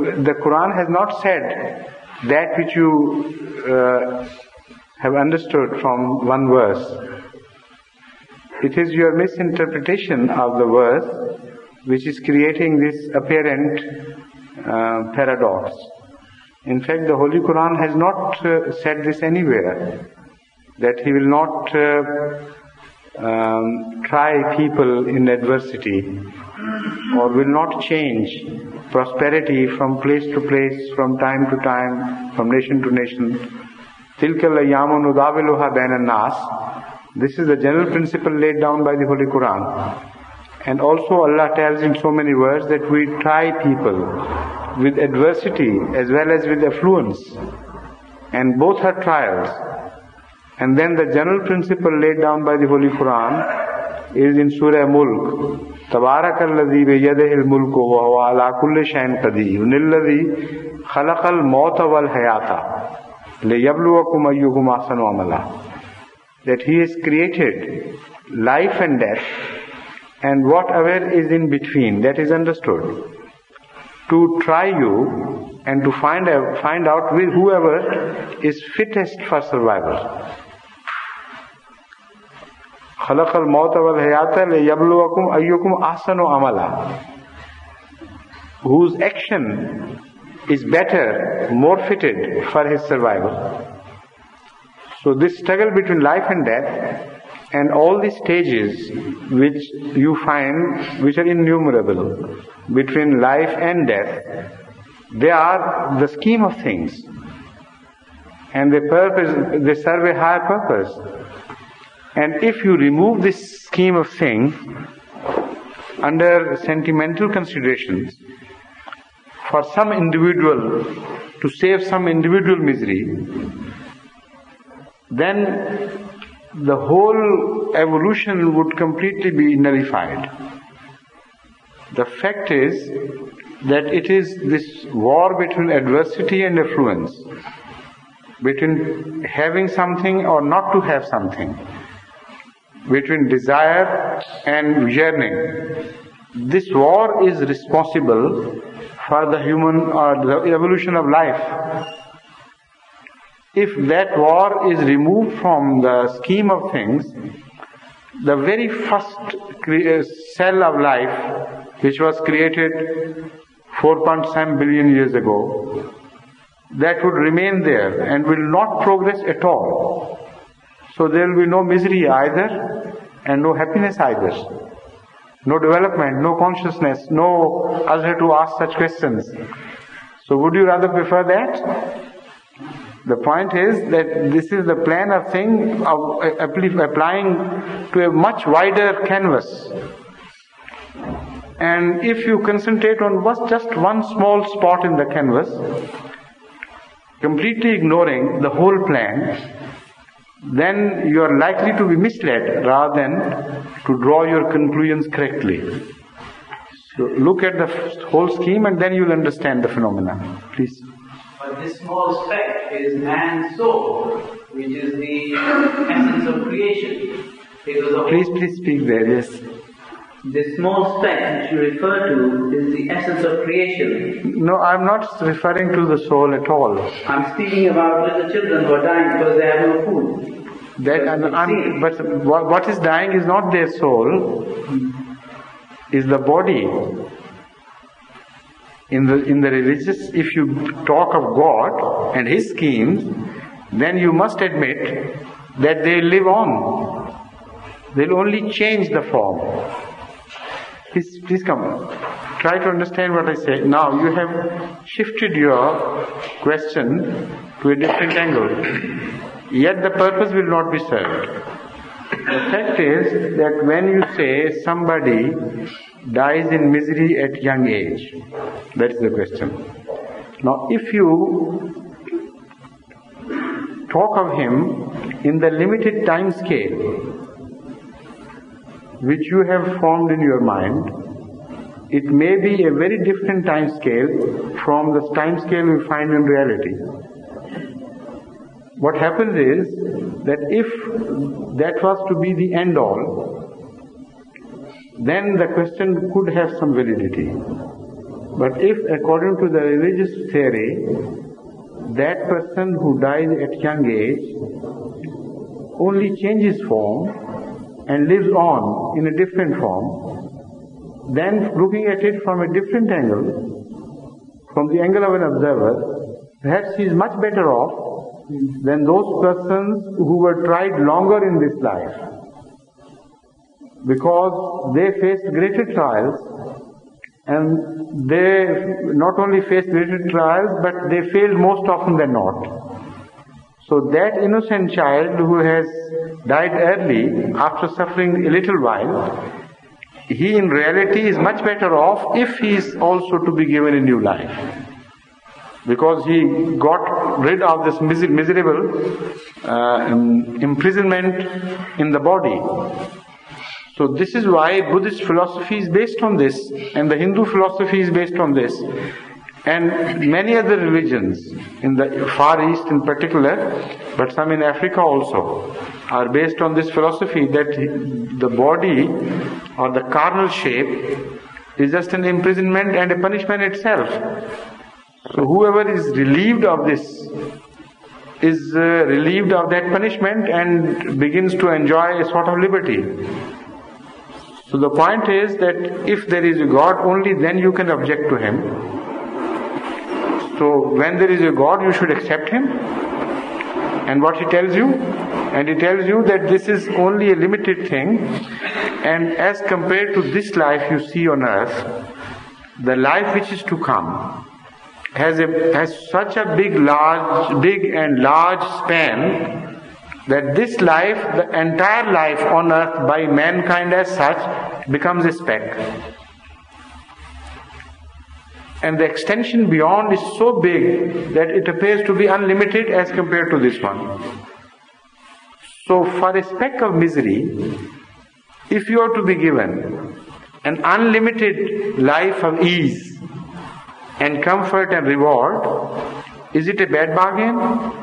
the Quran has not said that which you have understood from one verse. It is your misinterpretation of the verse which is creating this apparent paradox. In fact, the Holy Quran has not said this anywhere, that He will not try people in adversity, or will not change prosperity from place to place, from time to time, from nation to nation. تِلْكَ الْأَيَّامُ نُدَاوِلُهَا بَيْنَ النَّاسِ. This is the general principle laid down by the Holy Quran. And also Allah tells in so many words that we try people with adversity as well as with affluence. And both are trials. And then the general principle laid down by the Holy Quran is in Surah Mulk. تَبَارَكَ الَّذِي بِيَدِهِ الْمُلْكُ وَهُوَ عَلَى كُلِّ شَيْءٍ قَدِيرٌ الَّذِي خَلَقَ الْمَوْتَ وَالْحَيَاةَ لِيَبْلُوَكُمْ أَيُّكُمْ أَحْسَنُ عَمَلًا. That He has created life and death and whatever is in between, that is understood, to try you and to find out with whoever is fittest for survival. خَلَقَ الْمَوْتَ وَالْحَيَاةَ لِيَبْلُوَكُمْ أَيُّكُمْ أَحْسَنُ عَمَلًا. Whose action is better, more fitted for his survival. So this struggle between life and death and all the stages which you find, which are innumerable, between life and death, they are the scheme of things. And they serve a higher purpose. And if you remove this scheme of things under sentimental considerations, for some individual, to save some individual misery, then the whole evolution would completely be nullified. The fact is that it is this war between adversity and affluence, between having something or not to have something, between desire and yearning. This war is responsible for the human or the evolution of life. If that war is removed from the scheme of things, the very first cell of life, which was created 4.7 billion years ago, that would remain there and will not progress at all. So there will be no misery either and no happiness either. No development, no consciousness, no other to ask such questions. So would you rather prefer that? The point is that this is the plan of thing of applying to a much wider canvas. And if you concentrate on just one small spot in the canvas, completely ignoring the whole plan, then you are likely to be misled rather than to draw your conclusions correctly. So look at the whole scheme and then you will understand the phenomena. Please. But this small speck is man's soul, which is the essence of creation. Please speak there, yes. This small speck which you refer to is the essence of creation. No, I'm not referring to the soul at all. I'm speaking about little children who are dying because they have no food. But what is dying is not their soul, is the body. In the religious, if you talk of God and His schemes, then you must admit that they live on. They'll only change the form. Please come. Try to understand what I say. Now you have shifted your question to a different angle. Yet the purpose will not be served. The fact is that when you say somebody dies in misery at young age, that is the question. Now if you talk of him in the limited time scale which you have formed in your mind, it may be a very different time scale from the time scale we find in reality. What happens is that if that was to be the end all, then the question could have some validity. But if, according to the religious theory, that person who dies at young age only changes form and lives on in a different form, then looking at it from a different angle, from the angle of an observer, perhaps he is much better off than those persons who were tried longer in this life, because they faced greater trials, and they not only faced greater trials, but they failed most often than not. So that innocent child who has died early after suffering a little while, he in reality is much better off if he is also to be given a new life, because he got rid of this miserable imprisonment in the body. So this is why Buddhist philosophy is based on this, and the Hindu philosophy is based on this, and many other religions in the Far East in particular, but some in Africa also, are based on this philosophy that the body or the carnal shape is just an imprisonment and a punishment itself. So whoever is relieved of this is relieved of that punishment and begins to enjoy a sort of liberty. So the point is that if there is a God, only then you can object to Him. So when there is a God, you should accept Him and what He tells you. And He tells you that this is only a limited thing, and as compared to this life you see on earth, the life which is to come has such a big and large span, that this life, the entire life on earth by mankind as such, becomes a speck. And the extension beyond is so big that it appears to be unlimited as compared to this one. So for a speck of misery, if you are to be given an unlimited life of ease and comfort and reward, is it a bad bargain?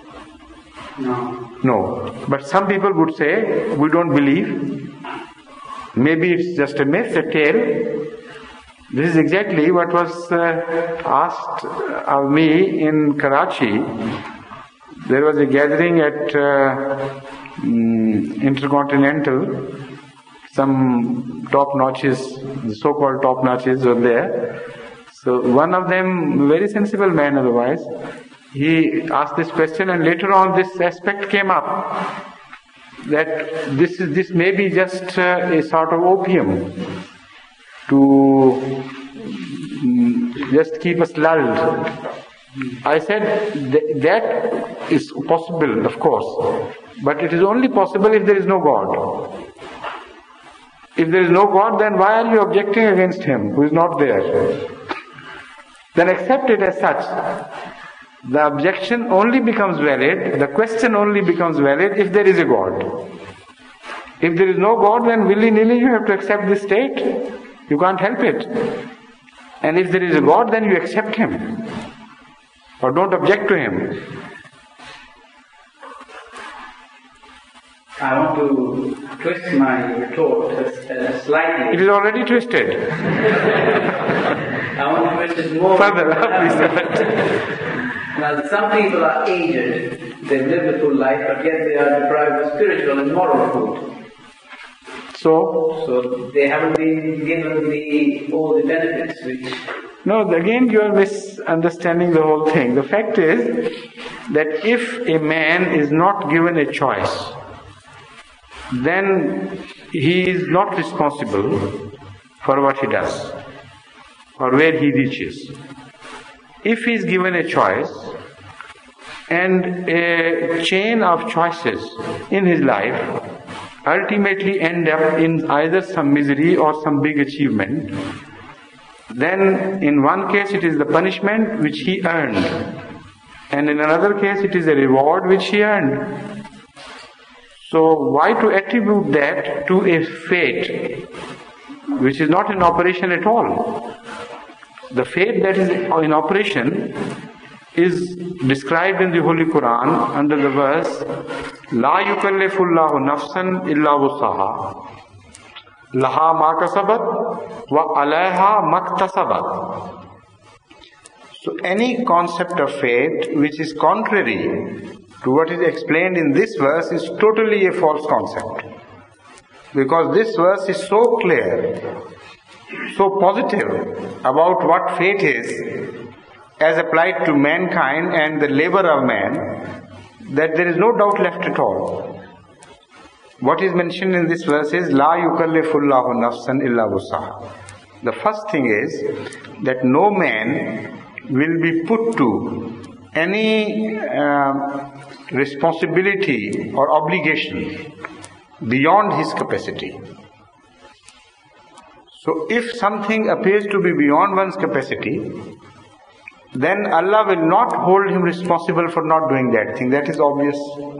No. But some people would say, we don't believe. Maybe it's just a myth, a tale. This is exactly what was asked of me in Karachi. There was a gathering at Intercontinental. Some top notches, the so-called top notches were there. So one of them, very sensible man otherwise, he asked this question, and later on this aspect came up, that this may be just a sort of opium to just keep us lulled. I said that is possible, of course, but it is only possible if there is no God. If there is no God, then why are you objecting against Him who is not there? Then accept it as such. The objection only becomes valid, the question only becomes valid if there is a God. If there is no God, then willy-nilly you have to accept this state. You can't help it. And if there is a God, then you accept Him. Or don't object to Him. I want to twist my retort slightly. It is already twisted. I want to twist it more. Further, please. Now, some people are aged, they've lived a full life, but yet they are deprived of spiritual and moral food. So they haven't been given all the benefits which... No, again you are misunderstanding the whole thing. The fact is that if a man is not given a choice, then he is not responsible for what he does or where he reaches. If he is given a choice and a chain of choices in his life ultimately end up in either some misery or some big achievement, then in one case it is the punishment which he earned, and in another case it is a reward which he earned. So why to attribute that to a fate which is not in operation at all? The fate that is in operation is described in the Holy Quran under the verse La yukallifullahu nafsan illa wusaha laha ma kasabat wa alayha maktasabat. So any concept of fate which is contrary to what is explained in this verse is totally a false concept. Because this verse is so clear, so positive about what fate is as applied to mankind and the labor of man, that there is no doubt left at all. What is mentioned in this verse is La yukallifullahu nafsan illa wusaha. The first thing is that no man will be put to any responsibility or obligation beyond his capacity. So if something appears to be beyond one's capacity, then Allah will not hold him responsible for not doing that thing. That is obvious.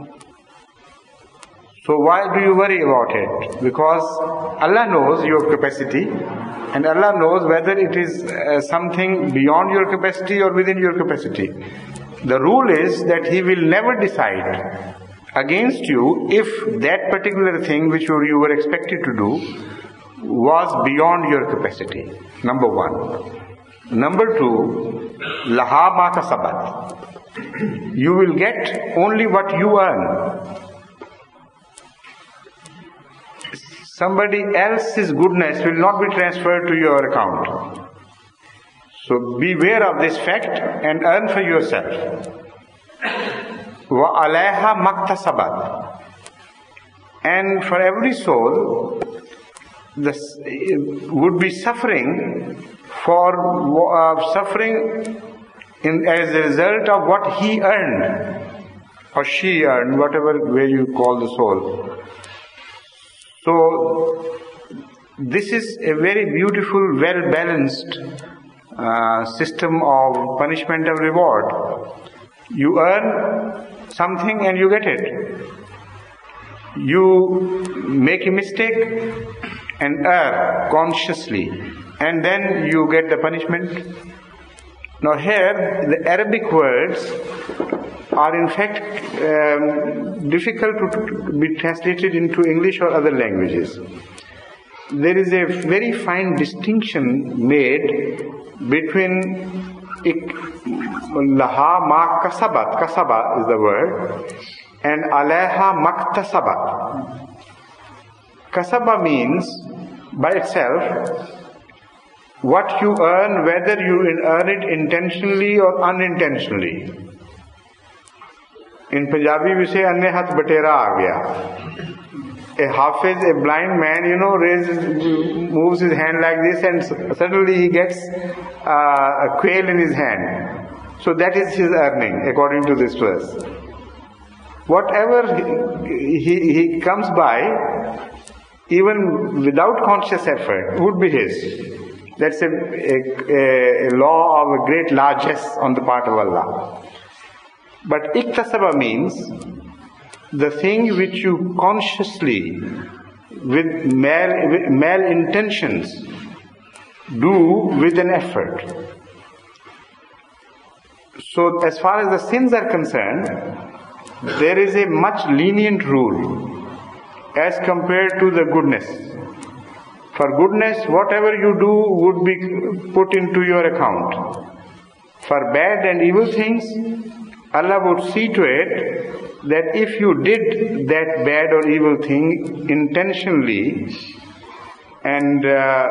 So why do you worry about it? Because Allah knows your capacity, and Allah knows whether it is something beyond your capacity or within your capacity. The rule is that He will never decide against you if that particular thing which you were expected to do was beyond your capacity. Number one. Number two, laha ma kasabat. You will get only what you earn. Somebody else's goodness will not be transferred to your account. So beware of this fact and earn for yourself. Wa alayha maktasabat. And for every soul, this would be suffering as a result of what he earned or she earned, whatever way you call the soul. So this is a very beautiful, well-balanced system of punishment and reward. You earn something and you get it. You make a mistake and err consciously, and then you get the punishment. Now here, the Arabic words are in fact difficult to be translated into English or other languages. There is a very fine distinction made between laha ma kasabat, kasaba is the word, and alayha maktasabat. Kasaba means by itself what you earn, whether you earn it intentionally or unintentionally. In Punjabi we say anne hath batera aa gaya. A hafiz, a blind man, moves his hand like this and suddenly he gets a quail in his hand. So that is his earning according to this verse. Whatever he comes by, even without conscious effort, would be his. That's a law of a great largesse on the part of Allah. But iktasaba means the thing which you consciously, with mal intentions, do with an effort. So as far as the sins are concerned, there is a much lenient rule as compared to the goodness. For goodness, whatever you do would be put into your account. For bad and evil things, Allah would see to it that if you did that bad or evil thing intentionally and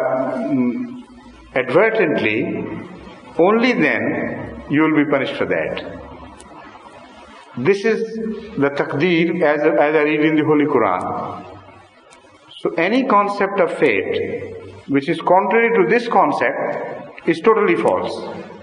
advertently, only then you will be punished for that. This is the taqdeer as I read in the Holy Quran. So any concept of fate which is contrary to this concept is totally false.